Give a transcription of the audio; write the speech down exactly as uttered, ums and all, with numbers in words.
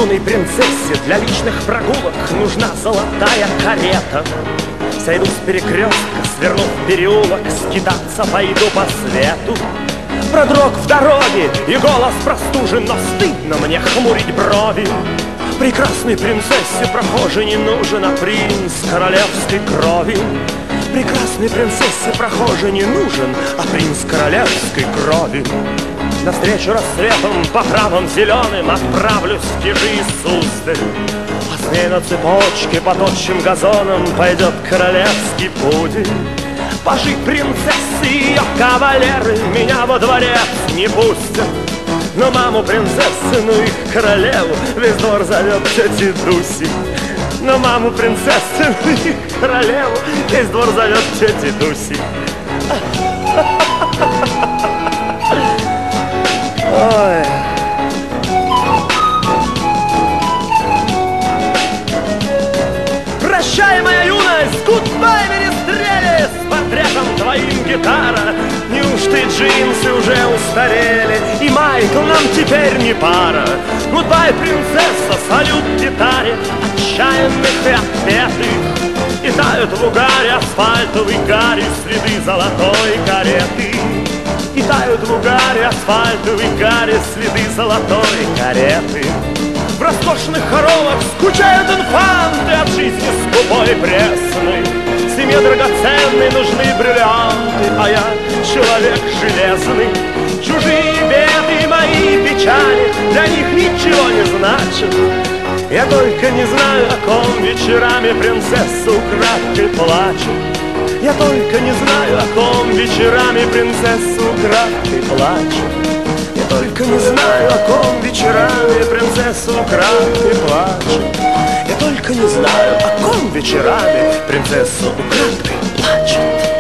Юной принцессе для личных прогулок нужна золотая карета. Сойду с перекрестка, свернув в переулок, скитаться пойду по свету. Продрог в дороге и голос простужен, но стыдно мне хмурить брови. Прекрасной принцессе прохожий не нужен, а принц королевской крови. Прекрасной принцессе прохожий не нужен, а принц королевской крови. Навстречу рассветом по травам зеленым отправлюсь в Кижи и Суздаль. А с ней на цепочке по тощим газонам пойдет королевский пудель. Пажи принцессы и ее кавалеры меня во дворец не пустят. Но маму принцессы, ну их королеву весь двор зовет тетей Дуси. Но маму принцессы, ну их королеву весь двор зовет тетей Дуси. Ой. Прощай, моя юность, гудбай, министрели, с портретом твоим гитара. Неужто и джинсы уже устарели, и Майкл нам теперь не пара? Гудбай, принцесса, салют гитаре отчаянных и отпетых. И тают в угаре асфальтовой гари следы золотой кареты. И тают в угаре асфальтовой гари следы золотой кареты. В роскошных хоромах скучают инфанты от жизни скупой и пресной. Семье драгоценной нужны бриллианты, а я человек железный. Чужие беды, мои печали для них ничего не значат. Я только не знаю, о ком вечерами принцесса украдкой плачет. Я только не знаю, о ком вечерами принцесса украдкой плачет. Я только не знаю, о ком вечерами принцесса украдкой плачет. Я только не знаю, о ком вечерами принцесса украдкой плачет.